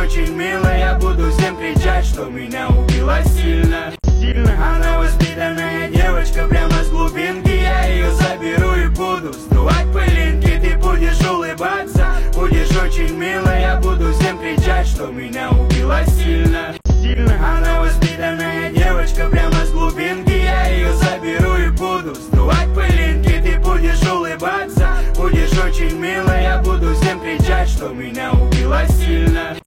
очень мило, я буду всем кричать, что меня убила сильно. Она воспитанная девочка прямо с глубинки, я ее заберу и буду сдувать пылинки. Ты будешь улыбаться, будешь очень мило, я буду всем кричать, что меня убила сильно. Она воспитанная девочка прямо с глубинки, я ее заберу и буду сдувать пылинки. Ты будешь улыбаться, будешь очень мило, я буду всем кричать, что меня убила сильно.